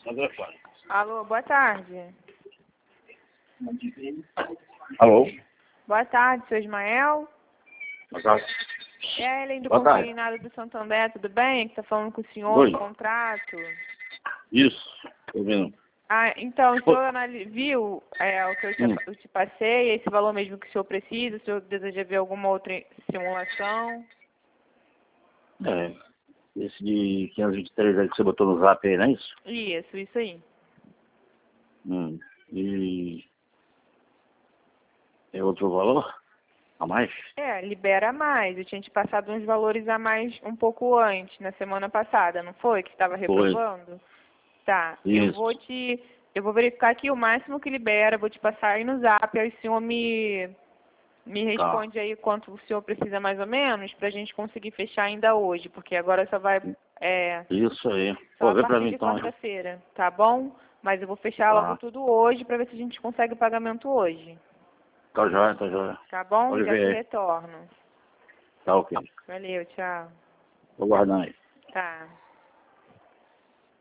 Alô, boa tarde. Alô? Boa tarde, seu Ismael. Boa tarde. É a Ellen do Boa tarde. Consignado do Santander, tudo bem? Que tá falando com o senhor Oi. do contrato. Isso, tô vendo. Ah, então, o senhor viu o que eu te passei, esse valor mesmo que o senhor precisa? O senhor deseja ver alguma outra simulação? É, esse de 523 aí que você botou no zap aí, não é isso? Isso aí. E é outro valor a mais? É, libera mais. Eu tinha te passado uns valores a mais um pouco antes, na semana passada, não foi? Que estava reprovando? Tá, Isso. eu vou verificar aqui o máximo que libera, vou te passar aí no zap, aí o senhor me responde aí quanto o senhor precisa mais ou menos, pra gente conseguir fechar ainda hoje, porque agora só vai, Isso aí. só Pô, a vê pra partir mim de então. quarta-feira, tá bom? Mas eu vou fechar logo tudo hoje pra ver se a gente consegue o pagamento hoje. Tá jóia, tá jóia. Tá bom? Pode Já te ver aí. retorno. Tá ok. Valeu, tchau. Tô guardando aí. Tá.